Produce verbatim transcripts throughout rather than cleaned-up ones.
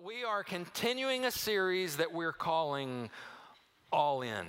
we are continuing a series that we're calling All In.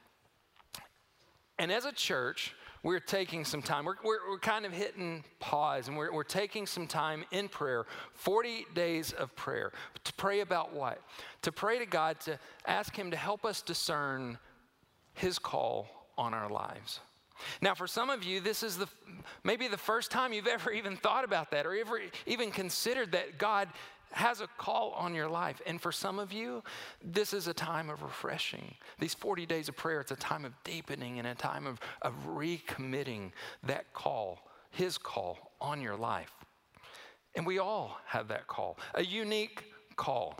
And as a church, we're taking some time. We're, we're, we're kind of hitting pause, and we're, we're taking some time in prayer, forty days of prayer. To pray about what? To pray to God, to ask Him to help us discern His call on our lives. Now, for some of you, this is the maybe the first time you've ever even thought about that or ever even considered that God has a call on your life. And for some of you, this is a time of refreshing. These forty days of prayer, it's a time of deepening and a time of, of recommitting that call, His call on your life. And we all have that call, a unique call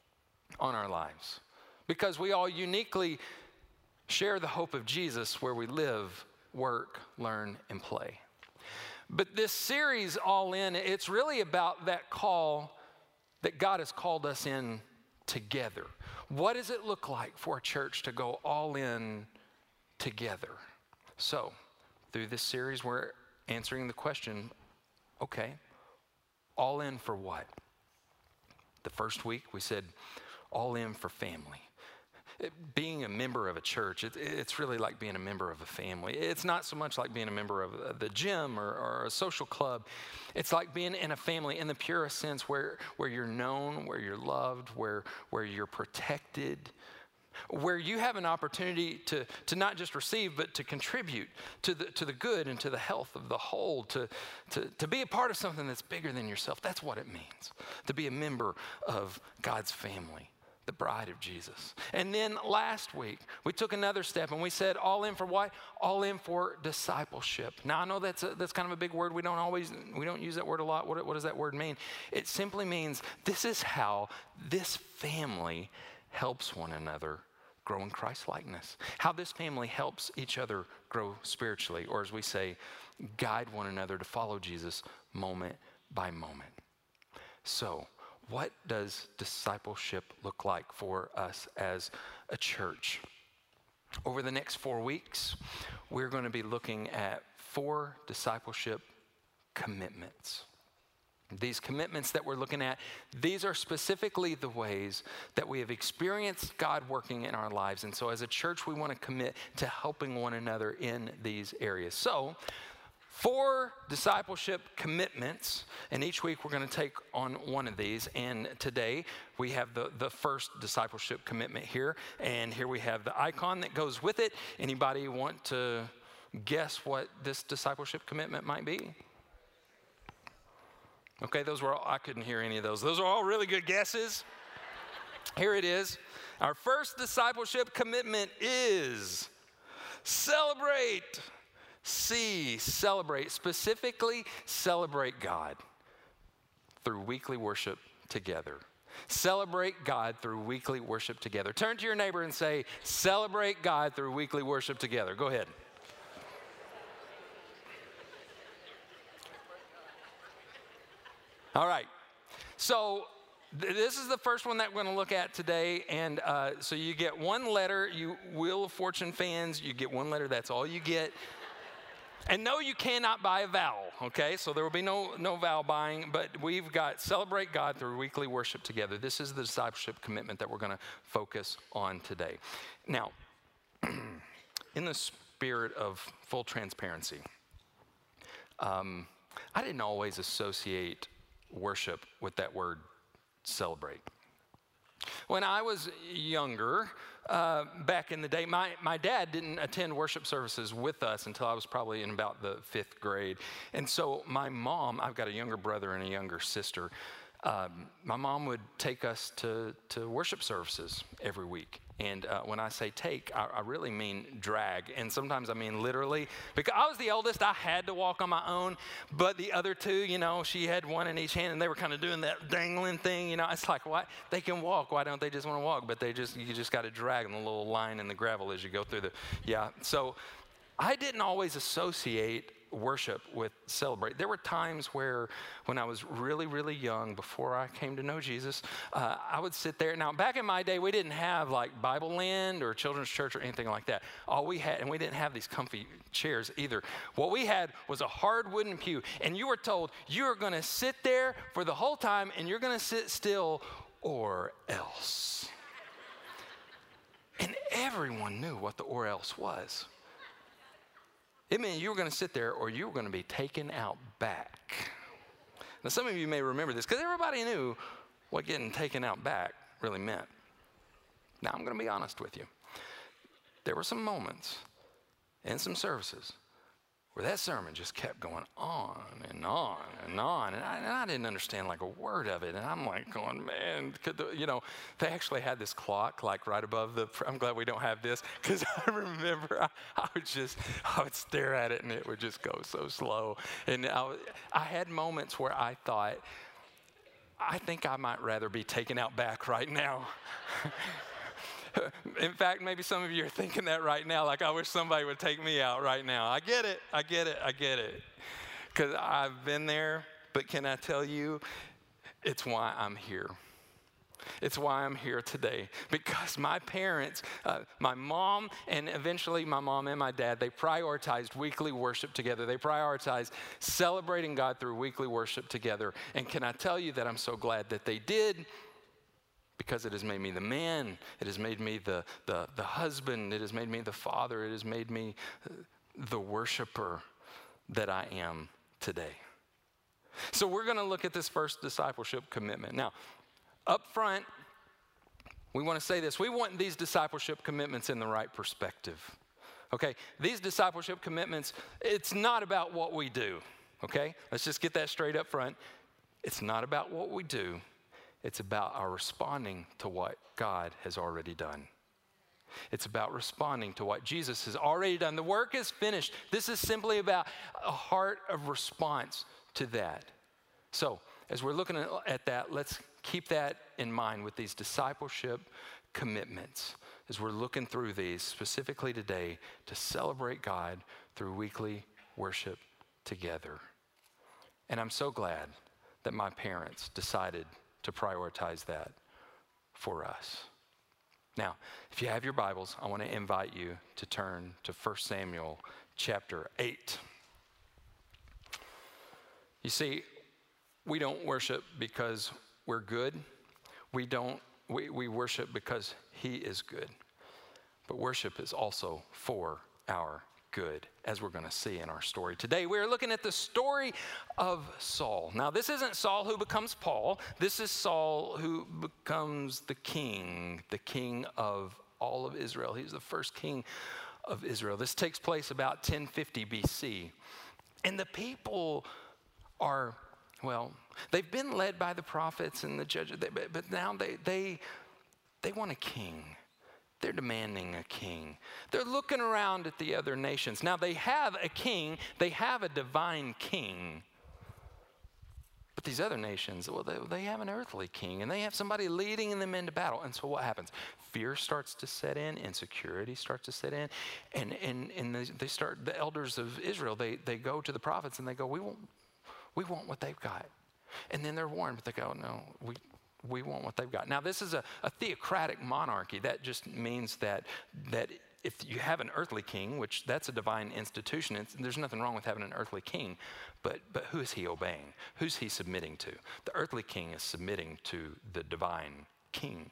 on our lives, because we all uniquely share the hope of Jesus where we live, work, learn, and play. But this series, All In, it's really about that call that God has called us in together. What does it look like for a church to go all in together? So, through this series, we're answering the question, okay, all in for what? The first week, we said, all in for family. It, being a member of a church, it, it's really like being a member of a family. It's not so much like being a member of the gym or, or a social club. It's like being in a family in the purest sense where, where you're known, where you're loved, where, where you're protected, where you have an opportunity to, to not just receive, but to contribute to the, to the good and to the health of the whole, to, to, to be a part of something that's bigger than yourself. That's what it means, to be a member of God's family, the bride of Jesus. And then last week, we took another step and we said, all in for what? All in for discipleship. Now, I know that's a, that's kind of a big word. We don't always, we don't use that word a lot. What, what does that word mean? It simply means this is how this family helps one another grow in Christ-likeness. How this family helps each other grow spiritually, or as we say, guide one another to follow Jesus moment by moment. So, what does discipleship look like for us as a church? Over the next four weeks, we're going to be looking at four discipleship commitments. These commitments that we're looking at, these are specifically the ways that we have experienced God working in our lives. And so as a church, we want to commit to helping one another in these areas. So, four discipleship commitments, and each week we're going to take on one of these. And today we have the, the first discipleship commitment here, and here we have the icon that goes with it. Anybody want to guess what this discipleship commitment might be? Okay, those were all, I couldn't hear any of those. Those are all really good guesses. Here it is. Our first discipleship commitment is celebrate. C, celebrate, specifically celebrate God through weekly worship together. Celebrate God through weekly worship together. Turn to your neighbor and say, celebrate God through weekly worship together. Go ahead. All right. So th- this is the first one that we're going to look at today. And uh, so you get one letter. You Wheel of Fortune fans, you get one letter. That's all you get. And no, you cannot buy a vowel, okay? So there will be no, no vowel buying, but we've got celebrate God through weekly worship together. This is the discipleship commitment that we're going to focus on today. Now, in the spirit of full transparency, um, I didn't always associate worship with that word celebrate. When I was younger, uh, back in the day, my, my dad didn't attend worship services with us until I was probably in about the fifth grade. And so my mom, I've got a younger brother and a younger sister, um, my mom would take us to, to worship services every week. And uh, when I say take, I, I really mean drag. And sometimes I mean literally. Because I was the oldest, I had to walk on my own. But the other two, you know, she had one in each hand, and they were kind of doing that dangling thing. You know, it's like, why? They can walk. Why don't they just want to walk? But they just, you just got to drag on the little line in the gravel as you go through the, yeah. So I didn't always associate worship with celebrate. There were times where when I was really, really young, before I came to know Jesus, uh, I would sit there. Now, back in my day, we didn't have like Bible Land or Children's Church or anything like that. All we had, and we didn't have these comfy chairs either. What we had was a hard wooden pew, and you were told you are going to sit there for the whole time, and you're going to sit still or else. And everyone knew what the or else was. It meant you were going to sit there or you were going to be taken out back. Now, some of you may remember this because everybody knew what getting taken out back really meant. Now, I'm going to be honest with you. There were some moments in some services where that sermon just kept going on and on and on. And I, and I didn't understand like a word of it. And I'm like going, man, could the, you know, they actually had this clock like right above the, I'm glad we don't have this, because I remember I, I would just, I would stare at it and it would just go so slow. And I, I had moments where I thought, I think I might rather be taken out back right now. In fact, maybe some of you are thinking that right now, like I wish somebody would take me out right now. I get it, I get it, I get it. Because I've been there, but can I tell you, it's why I'm here. It's why I'm here today. Because my parents, uh, my mom, and eventually my mom and my dad, they prioritized weekly worship together. They prioritized celebrating God through weekly worship together. And can I tell you that I'm so glad that they did? Because it has made me the man, it has made me the, the, the husband, it has made me the father, it has made me the worshiper that I am today. So we're going to look at this first discipleship commitment. Now, up front, we want to say this. We want these discipleship commitments in the right perspective. Okay? These discipleship commitments, it's not about what we do. Okay? Let's just get that straight up front. It's not about what we do. It's about our responding to what God has already done. It's about responding to what Jesus has already done. The work is finished. This is simply about a heart of response to that. So, as we're looking at that, let's keep that in mind with these discipleship commitments. As we're looking through these, specifically today, to celebrate God through weekly worship together. And I'm so glad that my parents decided to prioritize that for us. Now, if you have your Bibles, I want to invite you to turn to First Samuel chapter eight. You see, we don't worship because we're good. We don't, we, we worship because He is good. But worship is also for our good, as we're going to see in our story today. We're looking at the story of Saul. Now, this isn't Saul who becomes Paul. This is Saul who becomes the king, the king of all of Israel. He's the first king of Israel. This takes place about ten fifty B C. And the people are, well, they've been led by the prophets and the judges, but now they they they want a king. They're demanding a king. They're looking around at the other nations. Now, they have a king. They have a divine king. But these other nations, well, they, they have an earthly king, and they have somebody leading them into battle. And so what happens? Fear starts to set in. Insecurity starts to set in. And, and, and they, they start, the elders of Israel, they, they go to the prophets, and they go, we want, we want what they've got. And then they're warned, but they go, no, we... We want what they've got. Now, this is a, a theocratic monarchy. That just means that, that if you have an earthly king, which that's a divine institution, it's, there's nothing wrong with having an earthly king, but, but who is he obeying? Who's he submitting to? The earthly king is submitting to the divine king.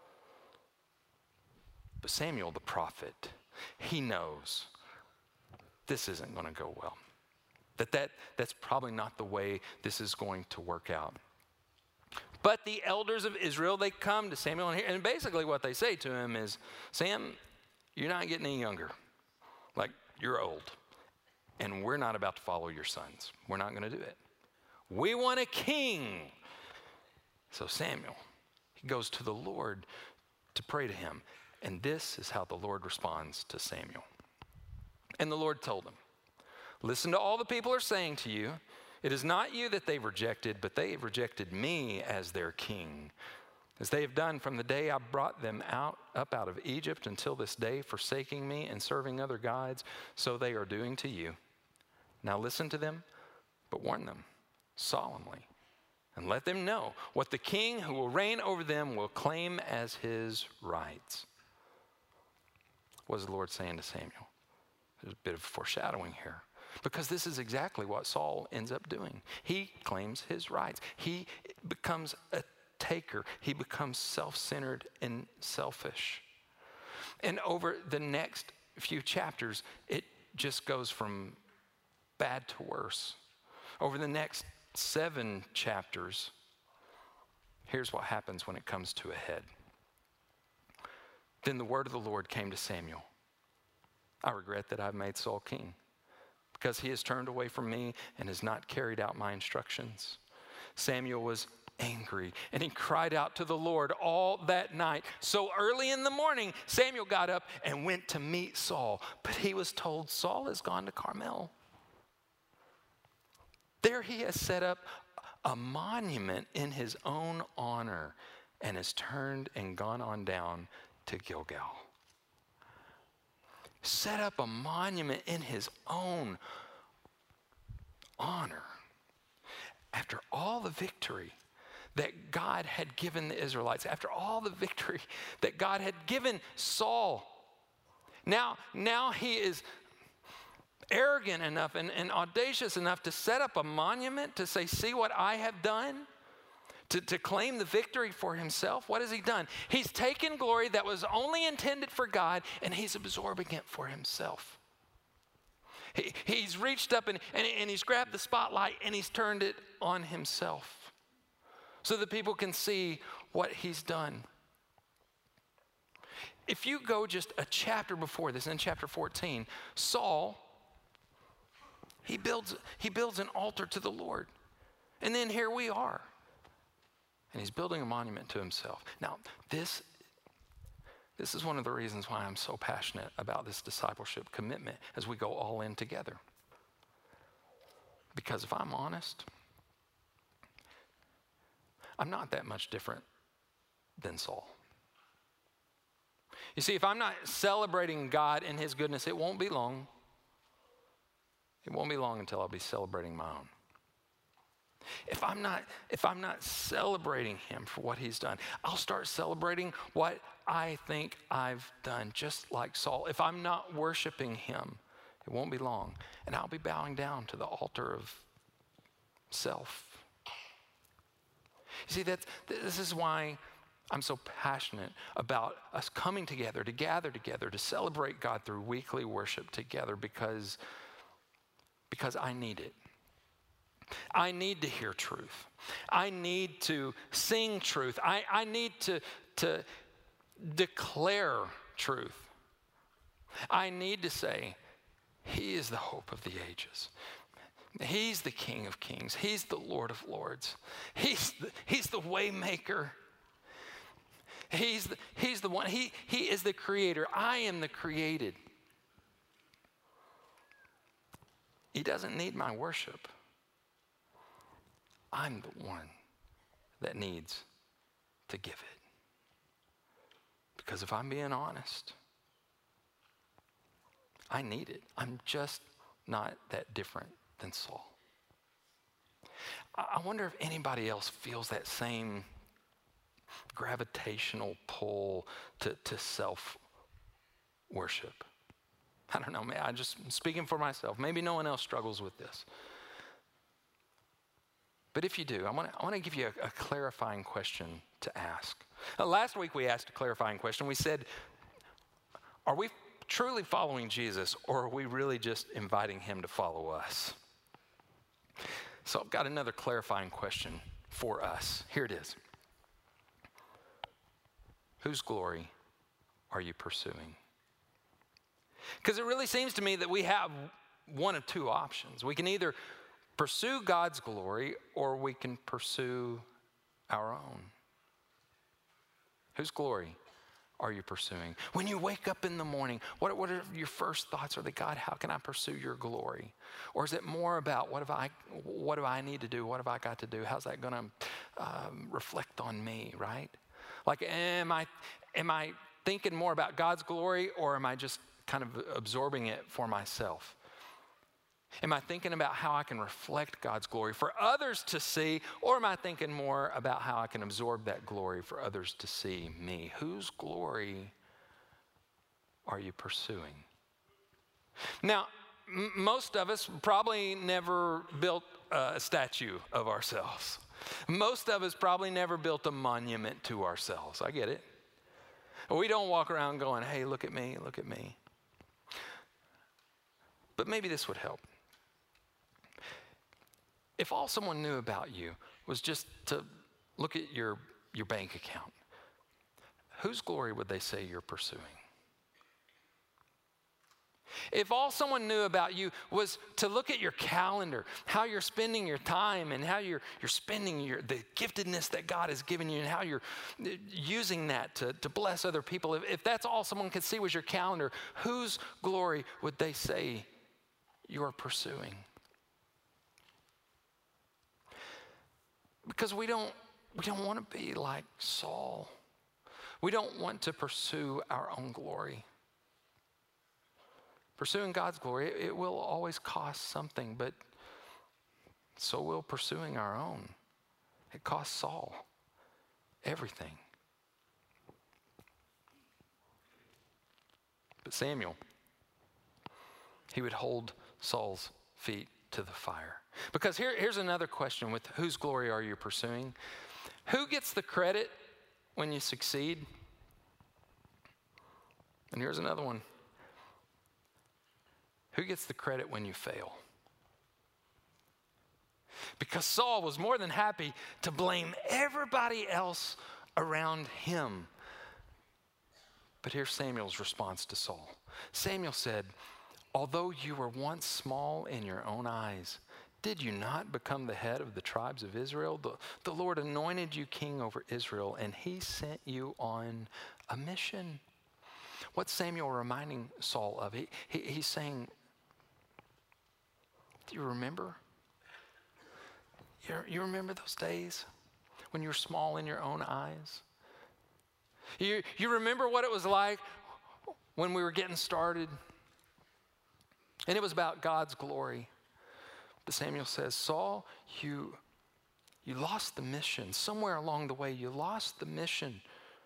But Samuel the prophet, he knows this isn't going to go well. That, that that's probably not the way this is going to work out. But the elders of Israel, they come to Samuel, and, and basically what they say to him is, Sam, you're not getting any younger. Like, you're old, and we're not about to follow your sons. We're not going to do it. We want a king. So Samuel, he goes to the Lord to pray to him, and this is how the Lord responds to Samuel. And the Lord told him, listen to all the people are saying to you. It is not you that they've rejected, but they have rejected me as their king, as they have done from the day I brought them out up out of Egypt until this day, forsaking me and serving other gods, so they are doing to you. Now listen to them, but warn them solemnly, and let them know what the king who will reign over them will claim as his rights. What is the Lord saying to Samuel? There's a bit of foreshadowing here, because this is exactly what Saul ends up doing. He claims his rights. He becomes a taker. He becomes self-centered and selfish. And over the next few chapters, it just goes from bad to worse. Over the next seven chapters, here's what happens when it comes to a head. Then the word of the Lord came to Samuel. I regret that I've made Saul king, because he has turned away from me and has not carried out my instructions. Samuel was angry, and he cried out to the Lord all that night. So early in the morning, Samuel got up and went to meet Saul, but he was told, Saul has gone to Carmel. There he has set up a monument in his own honor and has turned and gone on down to Gilgal. Set up a monument in his own honor. After all the victory that God had given the Israelites, after all the victory that God had given Saul, now, now he is arrogant enough and, and audacious enough to set up a monument to say, see what I have done, to, to claim the victory for himself. What has he done? He's taken glory that was only intended for God, and he's absorbing it for himself. He, he's reached up and, and, and he's grabbed the spotlight and he's turned it on himself so that people can see what he's done. If you go just a chapter before this, in chapter fourteen, Saul, He builds, he builds an altar to the Lord. And then here we are. And he's building a monument to himself. Now, this, this is one of the reasons why I'm so passionate about this discipleship commitment as we go all in together. Because if I'm honest, I'm not that much different than Saul. You see, if I'm not celebrating God and his goodness, it won't be long. It won't be long until I'll be celebrating my own. If I'm not, if I'm not celebrating him for what he's done, I'll start celebrating what I think I've done, just like Saul. If I'm not worshiping him, it won't be long, and I'll be bowing down to the altar of self. You see, that's, this is why I'm so passionate about us coming together, to gather together, to celebrate God through weekly worship together, because Because I need it. I need to hear truth. I need to sing truth. I, I need to, to declare truth. I need to say, he is the hope of the ages. He's the King of kings. He's the Lord of lords. He's the, he's the way maker. He's the, he's the one. He, he is the creator. I am the created. He doesn't need my worship. I'm the one that needs to give it. Because if I'm being honest, I need it. I'm just not that different than Saul. I wonder if anybody else feels that same gravitational pull to, to self-worship. I don't know, man, I'm just speaking for myself. Maybe no one else struggles with this. But if you do, I want to I want to give you a, a clarifying question to ask. Uh, last week we asked a clarifying question. We said, are we truly following Jesus, or are we really just inviting him to follow us? So I've got another clarifying question for us. Here it is. Whose glory are you pursuing? Because it really seems to me that we have one of two options. We can either pursue God's glory, or we can pursue our own. Whose glory are you pursuing? When you wake up in the morning, what, what are your first thoughts? Are they, God, how can I pursue your glory? Or is it more about what, have I, what do I need to do? What have I got to do? How's that going to um, reflect on me, right? Like, am I, am I thinking more about God's glory, or am I just kind of absorbing it for myself? Am I thinking about how I can reflect God's glory for others to see, or am I thinking more about how I can absorb that glory for others to see me? Whose glory are you pursuing? Now, m- most of us probably never built a statue of ourselves. Most of us probably never built a monument to ourselves. I get it. We don't walk around going, hey, look at me, look at me. But maybe this would help. If all someone knew about you was just to look at your, your bank account, whose glory would they say you're pursuing? If all someone knew about you was to look at your calendar, how you're spending your time and how you're, you're spending your, the giftedness that God has given you and how you're using that to, to bless other people, if, if that's all someone could see was your calendar, whose glory would they say you're pursuing? Because we don't, we don't want to be like Saul. We don't want to pursue our own glory. Pursuing God's glory, it, it will always cost something, but so will pursuing our own. It cost Saul everything. But Samuel, he would hold Saul's feet to the fire. Because here, here's another question with whose glory are you pursuing? Who gets the credit when you succeed? And here's another one. Who gets the credit when you fail? Because Saul was more than happy to blame everybody else around him. But here's Samuel's response to Saul. Samuel said, although you were once small in your own eyes, did you not become the head of the tribes of Israel? The, the Lord anointed you king over Israel, and he sent you on a mission. What's Samuel reminding Saul of? He, he, he's saying, do you remember? You, you remember those days when you were small in your own eyes? You, you remember what it was like when we were getting started? And it was about God's glory. But Samuel says, Saul, you, you lost the mission. Somewhere along the way, you lost the mission.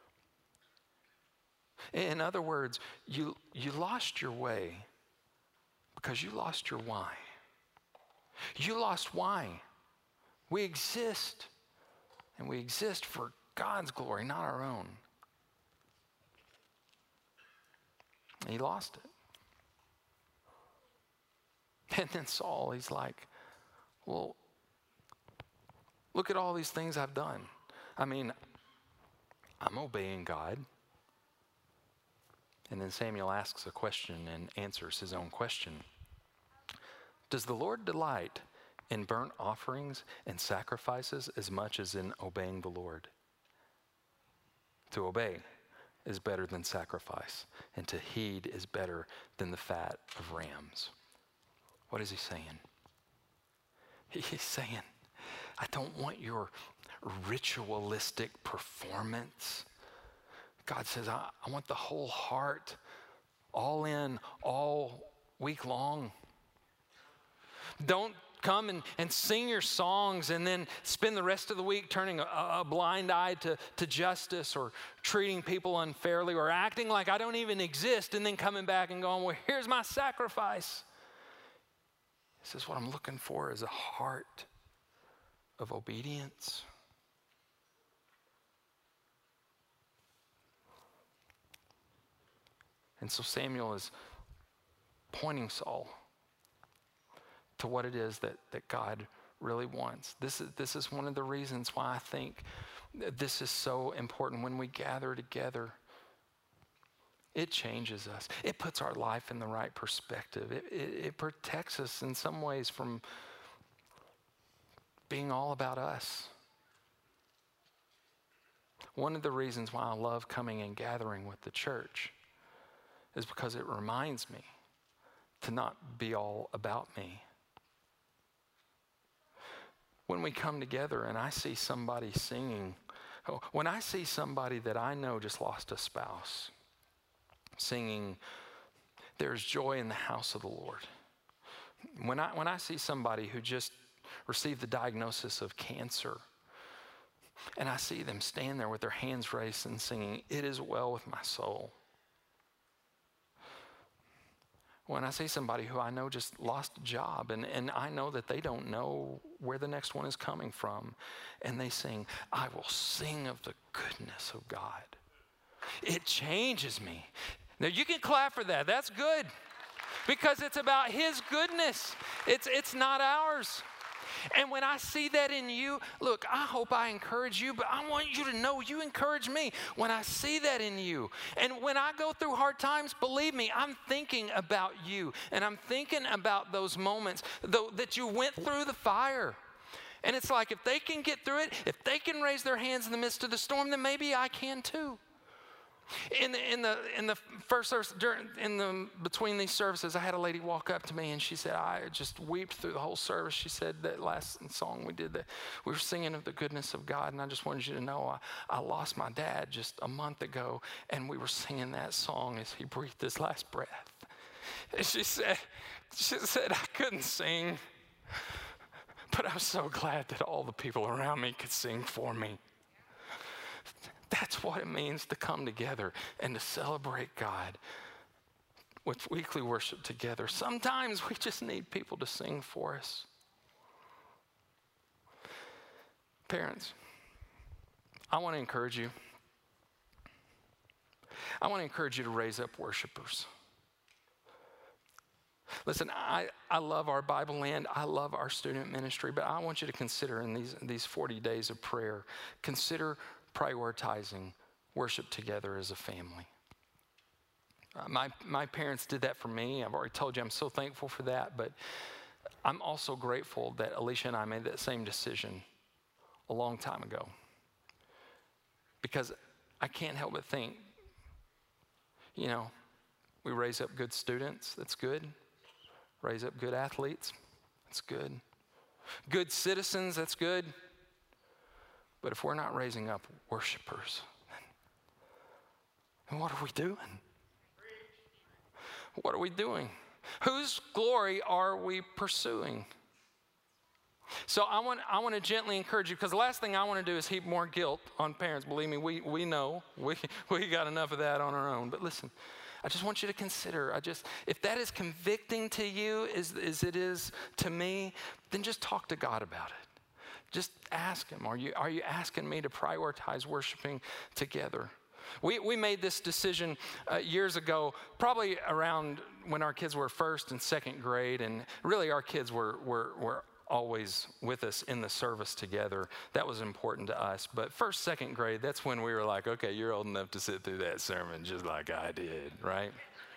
In other words, you, you lost your way because you lost your why. You lost why. We exist, and we exist for God's glory, not our own. And he lost it. And then Saul, he's like, well, look at all these things I've done. I mean, I'm obeying God. And then Samuel asks a question and answers his own question. Does the Lord delight in burnt offerings and sacrifices as much as in obeying the Lord? To obey is better than sacrifice, and to heed is better than the fat of rams. What is he saying? He's saying, I don't want your ritualistic performance. God says, I, I want the whole heart, all in, all week long. Don't come and, and sing your songs and then spend the rest of the week turning a, a blind eye to, to justice or treating people unfairly or acting like I don't even exist and then coming back and going, well, here's my sacrifice. He says, what I'm looking for is a heart of obedience. And so Samuel is pointing Saul to what it is that, that God really wants. This is, this is one of the reasons why I think this is so important when we gather together. It changes us. It puts our life in the right perspective. It, it, it protects us in some ways from being all about us. One of the reasons why I love coming and gathering with the church is because it reminds me to not be all about me. When we come together and I see somebody singing, when I see somebody that I know just lost a spouse, singing, there's joy in the house of the Lord. When I, when I see somebody who just received the diagnosis of cancer, and I see them stand there with their hands raised and singing, "It is well with my soul." When I see somebody who I know just lost a job, and, and I know that they don't know where the next one is coming from, and they sing, "I will sing of the goodness of God." It changes me. Now you can clap for that. That's good. Because it's about His goodness. It's, it's not ours. And when I see that in you, look, I hope I encourage you, but I want you to know you encourage me when I see that in you. And when I go through hard times, believe me, I'm thinking about you. And I'm thinking about those moments though, that you went through the fire. And it's like, if they can get through it, if they can raise their hands in the midst of the storm, then maybe I can too. In the, in the in the first service, during, in the between these services, I had a lady walk up to me and she said, "I just wept through the whole service." She said, "That last song we did, that we were singing of the goodness of God, and I just wanted you to know I, I lost my dad just a month ago, and we were singing that song as he breathed his last breath." And she said, she said, "I couldn't sing, but I'm so glad that all the people around me could sing for me." That's what it means to come together and to celebrate God with weekly worship together. Sometimes we just need people to sing for us. Parents, I want to encourage you. I want to encourage you to raise up worshipers. Listen, I, I love our Bible land. I love our student ministry, but I want you to consider in these, these forty days of prayer, consider prioritizing worship together as a family. Uh, my, my parents did that for me. I've already told you I'm so thankful for that, but I'm also grateful that Alicia and I made that same decision a long time ago. Because I can't help but think, you know, we raise up good students, that's good. Raise up good athletes, that's good. Good citizens, that's good. But if we're not raising up worshipers, then what are we doing? What are we doing? Whose glory are we pursuing? So I want, I want to gently encourage you, because the last thing I want to do is heap more guilt on parents. Believe me, we, we know. We, we got enough of that on our own. But listen, I just want you to consider, I just, if that is convicting to you as, as it is to me, then just talk to God about it. Just ask Him, are you, are you asking me to prioritize worshiping together? We, we made this decision uh, years ago, probably around when our kids were first and second grade, and really our kids were, were, were always with us in the service together. That was important to us. But first, second grade, that's when we were like, okay, you're old enough to sit through that sermon just like I did, right?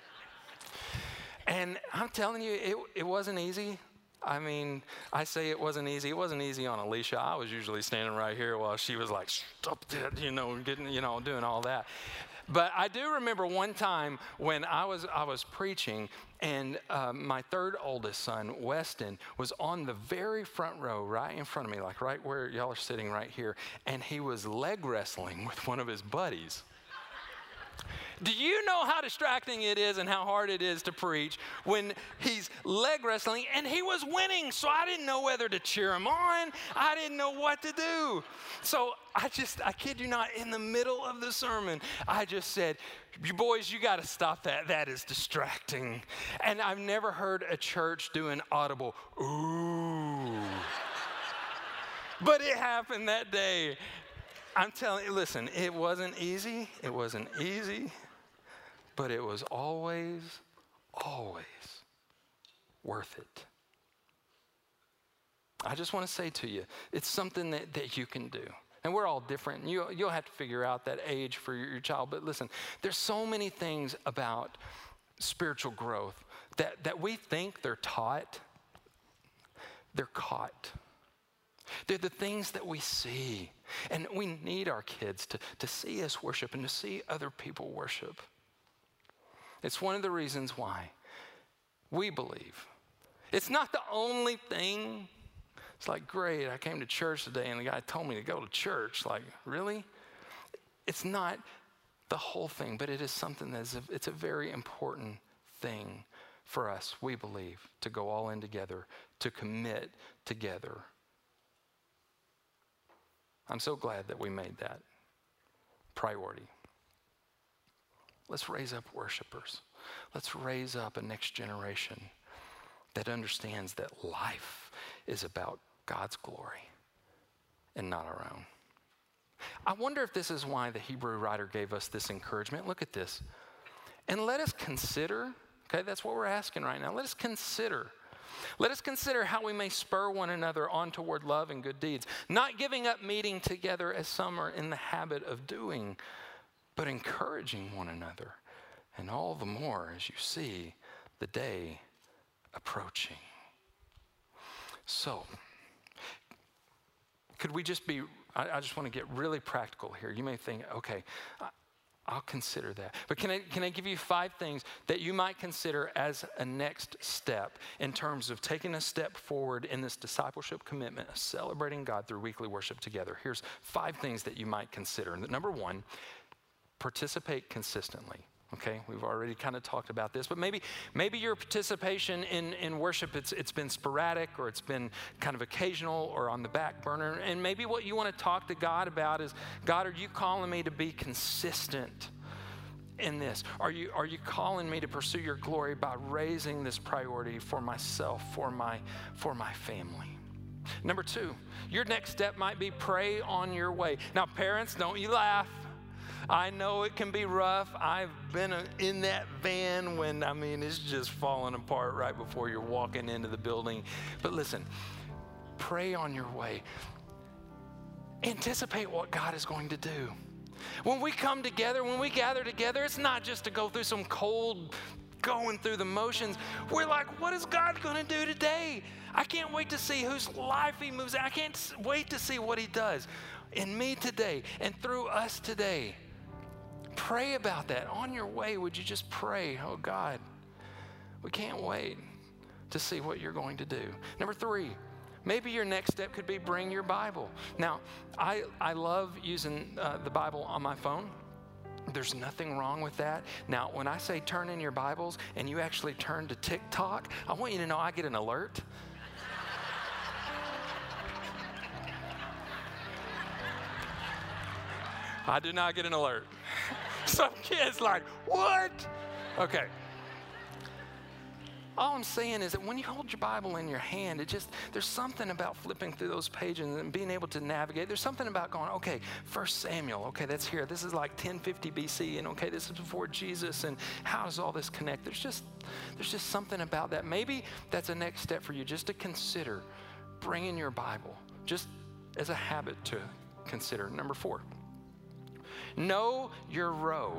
And I'm telling you, it, it wasn't easy. I mean, I say it wasn't easy. It wasn't easy on Alicia. I was usually standing right here while she was like, stop that, you know, getting, you know, doing all that. But I do remember one time when I was I was preaching, and uh, my third oldest son, Weston, was on the very front row, right in front of me, like right where y'all are sitting right here, and he was leg wrestling with one of his buddies. Do you know how distracting it is and how hard it is to preach when he's leg wrestling and he was winning? So I didn't know whether to cheer him on. I didn't know what to do. So I just, I kid you not, in the middle of the sermon, I just said, you boys, you got to stop that. That is distracting. And I've never heard a church do an audible, ooh. But it happened that day. I'm telling you, listen, it wasn't easy. It wasn't easy. But it was always, always worth it. I just want to say to you, it's something that, that you can do. And we're all different. You, you'll have to figure out that age for your, your child. But listen, there's so many things about spiritual growth that, that we think they're taught. They're caught. They're the things that we see. And we need our kids to, to see us worship and to see other people worship. It's one of the reasons why we believe. It's not the only thing. It's like, great, I came to church today and the guy told me to go to church. Like, really? It's not the whole thing, but it is something that is a, it's a very important thing for us, we believe, to go all in together, to commit together. I'm so glad that we made that priority. Let's raise up worshipers. Let's raise up a next generation that understands that life is about God's glory and not our own. I wonder if this is why the Hebrew writer gave us this encouragement. Look at this. And let us consider, okay, that's what we're asking right now. Let us consider. Let us consider how we may spur one another on toward love and good deeds, not giving up meeting together as some are in the habit of doing, but encouraging one another, and all the more as you see the day approaching. So, could we just be, I, I just want to get really practical here. You may think, okay, I, I'll consider that. But can I, can I give you five things that you might consider as a next step in terms of taking a step forward in this discipleship commitment of celebrating God through weekly worship together? Here's five things that you might consider. Number one, participate consistently. Okay, we've already kind of talked about this, but maybe maybe your participation in, in worship, it's it's been sporadic, or it's been kind of occasional or on the back burner. And maybe what you want to talk to God about is, God, are you calling me to be consistent in this? Are you are you calling me to pursue your glory by raising this priority for myself, for my for my family? Number two, your next step might be pray on your way. Now, parents, don't you laugh. I know it can be rough. I've been in that van when, I mean, it's just falling apart right before you're walking into the building. But listen, pray on your way. Anticipate what God is going to do. When we come together, when we gather together, it's not just to go through some cold, going through the motions. We're like, what is God going to do today? I can't wait to see whose life he moves. I can't wait to see what he does in me today and through us today. Pray about that. On your way, would you just pray, oh God, we can't wait to see what you're going to do. Number three, maybe your next step could be bring your Bible. Now, I, I love using uh, the Bible on my phone. There's nothing wrong with that. Now, when I say turn in your Bibles and you actually turn to TikTok, I want you to know I get an alert. I do not get an alert. Some kids like, what? Okay. All I'm saying is that when you hold your Bible in your hand, it just, there's something about flipping through those pages and being able to navigate. There's something about going, okay, First Samuel, okay, that's here. This is like ten fifty B C, and okay, this is before Jesus, and how does all this connect? There's just, there's just something about that. Maybe that's a next step for you, just to consider bringing your Bible, just as a habit to consider. Number four, know your row.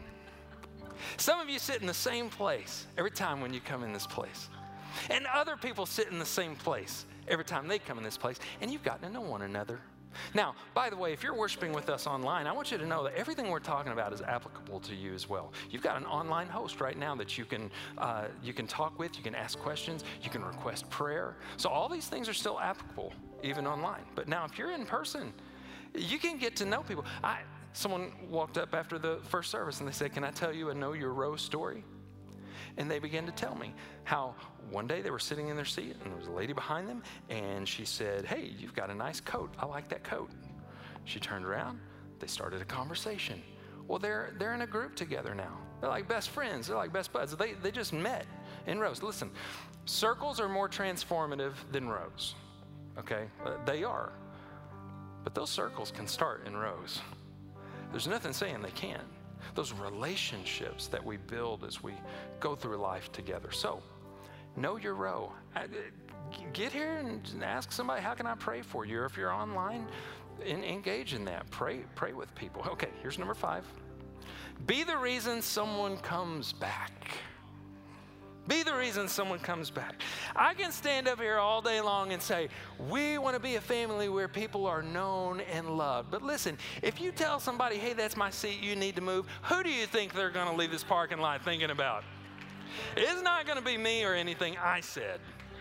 Some of you sit in the same place every time when you come in this place. And other people sit in the same place every time they come in this place. And you've gotten to know one another. Now, by the way, if you're worshiping with us online, I want you to know that everything we're talking about is applicable to you as well. You've got an online host right now that you can, uh, you can talk with, you can ask questions, you can request prayer. So all these things are still applicable, even online. But now if you're in person, you can get to know people. I, Someone walked up after the first service and they said, can I tell you a know your row story? And they began to tell me how one day they were sitting in their seat and there was a lady behind them and she said, hey, you've got a nice coat. I like that coat. She turned around. They started a conversation. Well, they're they're in a group together now. They're like best friends. They're like best buds. They, they just met in rows. Listen, circles are more transformative than rows, okay? They are. But those circles can start in rows. There's nothing saying they can't. Those relationships that we build as we go through life together. So, know your row. Get here and ask somebody, how can I pray for you? Or if you're online, engage in that. Pray, pray with people. Okay, here's number five. Be the reason someone comes back. Be the reason someone comes back. I can stand up here all day long and say, we want to be a family where people are known and loved. But listen, if you tell somebody, hey, that's my seat, you need to move, who do you think they're going to leave this parking lot thinking about? It's not going to be me or anything I said.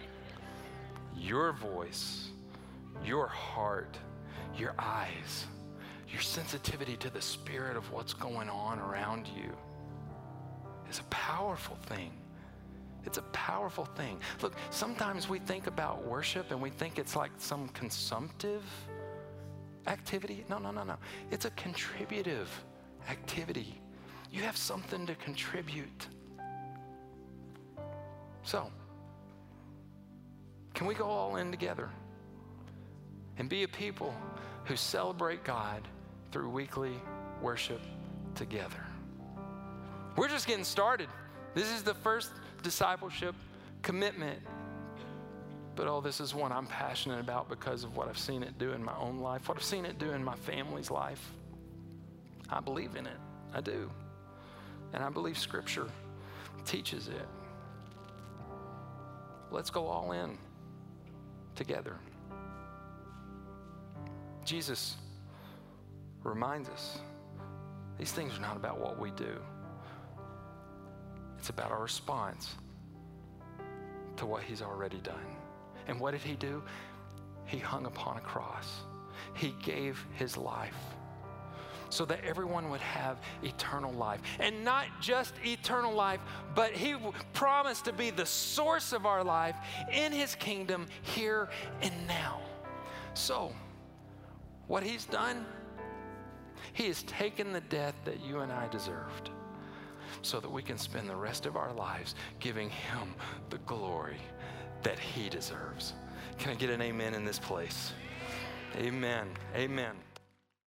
Your voice, your heart, your eyes, your sensitivity to the spirit of what's going on around you is a powerful thing It's a powerful thing. Look, sometimes we think about worship and we think it's like some consumptive activity. No, no, no, no. It's a contributive activity. You have something to contribute. So, can we go all in together and be a people who celebrate God through weekly worship together? We're just getting started. This is the first discipleship commitment. But oh, this is one I'm passionate about because of what I've seen it do in my own life, what I've seen it do in my family's life. I believe in it. I do. And I believe Scripture teaches it. Let's go all in together. Jesus reminds us these things are not about what we do. It's about our response to what he's already done. And what did he do? He hung upon a cross. He gave his life so that everyone would have eternal life. And not just eternal life, but he promised to be the source of our life in his kingdom here and now. So, what he's done, he has taken the death that you and I deserved so that we can spend the rest of our lives giving him the glory that he deserves. Can I get an amen in this place? Amen. Amen.